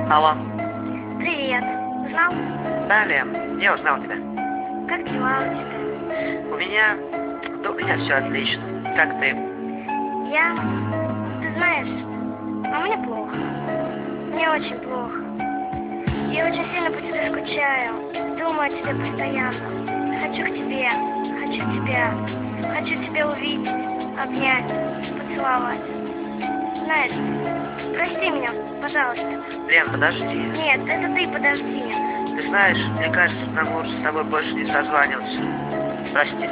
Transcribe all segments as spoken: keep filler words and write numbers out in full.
Алло. Привет. Узнал? Да, Лен, я узнал тебя. Как дела у тебя? У меня... Да у меня все отлично. Как ты? Я... Ты знаешь, а мне плохо. Мне очень плохо. Я очень сильно по тебе скучаю. Думаю о тебе постоянно. Хочу к тебе. Хочу тебя. Хочу тебя увидеть, обнять, поцеловать. Знаешь, прости меня, пожалуйста. Лен, подожди. Нет, это ты подожди. Ты знаешь, мне кажется, нам лучше с тобой больше не созваниваться. Прости.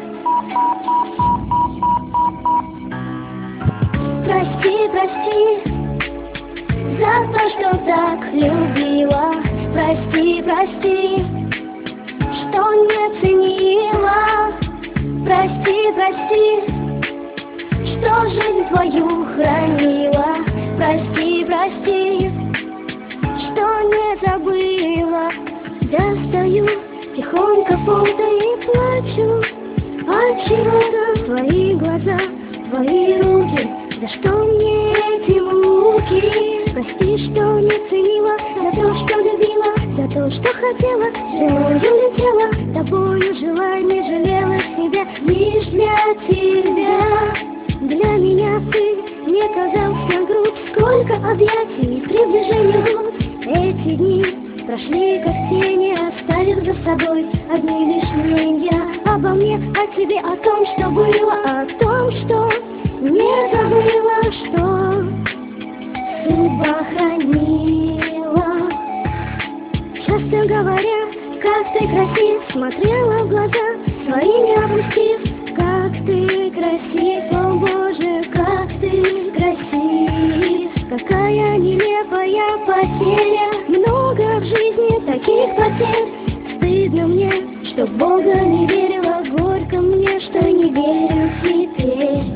Прости, прости за то, что так любила. Прости, прости, что не ценила. Прости, прости, что жизнь твою хранила. Прости, прости, что не забыла. Достаю тихонько фото и плачу. Отчего-то твои глаза, твои руки. За что мне эти муки? Прости, что не ценила, за то, что любила, за то, что хотела, стрелою летела, тобою жила, не жалела себя, лишь для тебя. Для меня ты не казался груб, сколько объятий, приближений губ. Эти дни прошли как тени, оставив за собой одни лишь мнения обо мне, о тебе, о том, что было, о том, что не забыла, что судьба хранила. Часто говоря, как ты красив, смотрела в глаза свои не опустив. Как ты красив, о Боже, как ты красив. Какая нелепая потеря, много в жизни таких потерь. Стыдно мне, что в Бога не верила, горько мне, что не верю теперь.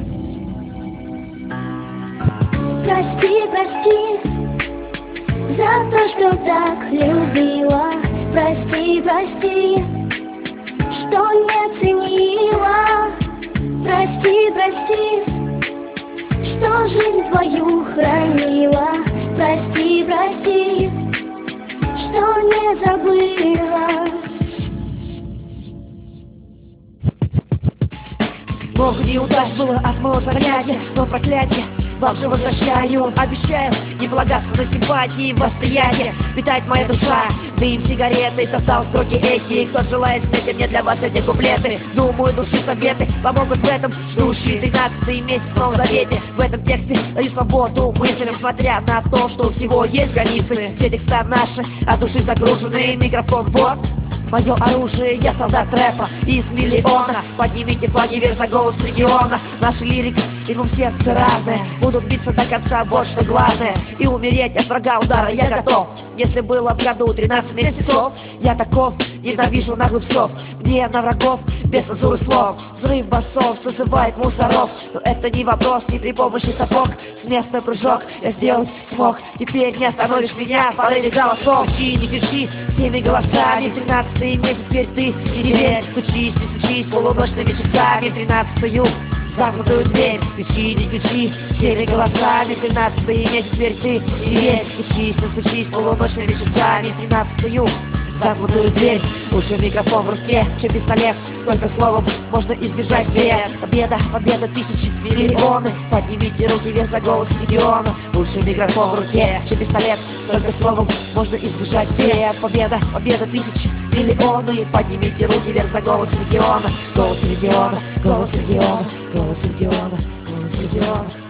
Прости, прости за то, что так любила. Прости, прости, что не ценила. Прости, прости, что жизнь твою хранила. Прости, прости, что не забыла. Много неудач было от моего занятия, но проклятие вам же возвращаю. Обещаю не полагаться на симпатии, восприятие. Питает моя душа дым сигареты. Создал строки эти, кто желает снять мне для вас эти куплеты. Думаю, души советы помогут в этом. Ждущий тринадцатый месяц в Новом Завете. В этом тексте даю свободу мыслям, несмотря на то, что у всего есть границы. Все текста наши, от души загруженный микрофон, вот мое оружие, я солдат рэпа из миллиона. Поднимите флаги вверх за голос региона. Наши лирик и в сердце разные, будут биться до конца, вот что главное. И умереть от врага удара я готов. Если было в году тринадцать месяцев, я таков, ненавижу наглых псов. Мне на врагов без цензуры слов. Взрыв басов созывает мусоров. Но это не вопрос, не при помощи сапог. С места прыжок я сделать смог. Теперь не остановишь меня в порыве голосов. Кричи, не кричи всеми голосами. Тринадцатый месяц, теперь ты не верь. Стучись, не стучись полуночными часами. Тринадцатую замкнутую дверь. Кричи, не кричи всеми голосами. Тринадцатый месяц, теперь ты не верь. Стучись, не стучись полуночными часами. Тринадцатую замкнутую дверь. Лучше микрофон в руке, чем пистолет. Только словом можно избежать бед. Победа, победа, тысячи, миллионы. Поднимите руки вверх за голос региона. Лучше микрофон в руке, чем пистолет. Только словом можно избежать бед. Победа, победа, тысячи, миллионы. Поднимите руки вверх за голос региона. Голос региона, голос региона, голос региона, голос региона.